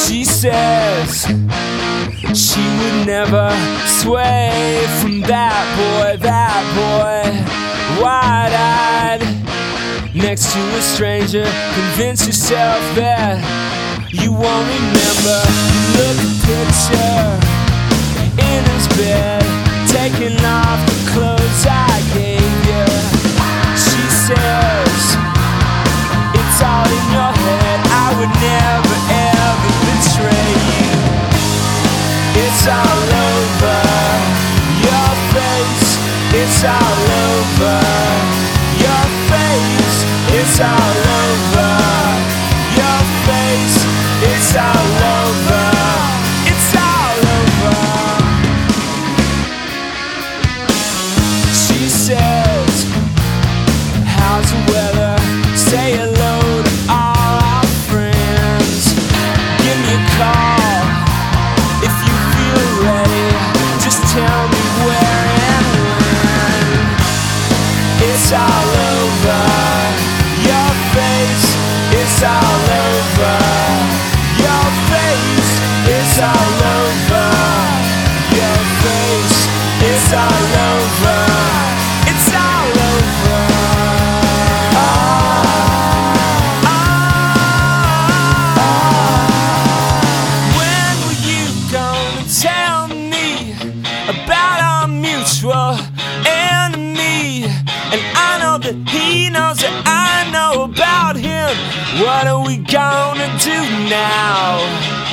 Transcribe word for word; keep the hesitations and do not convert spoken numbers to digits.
She says she would never sway from that boy, that boy, wide-eyed next to a stranger. Convince yourself that you won't remember. Look at picture in his bed, taking off the clothes I gave you. She says it's all in your head. I would never ever betray you. It's all over your face. It's all over your face. It's all over your face. It's all over. It's all over. She says, how's the weather? Say hello to all our friends. Give me a call if you feel ready. Just tell me where and when. It's all over your face. It's all over your face. It's all over your face. It's all over. It's all over. Ah, ah. When were you gonna tell me about our mutual enemy? And I know that he knows that I know about him. What are we gonna do now?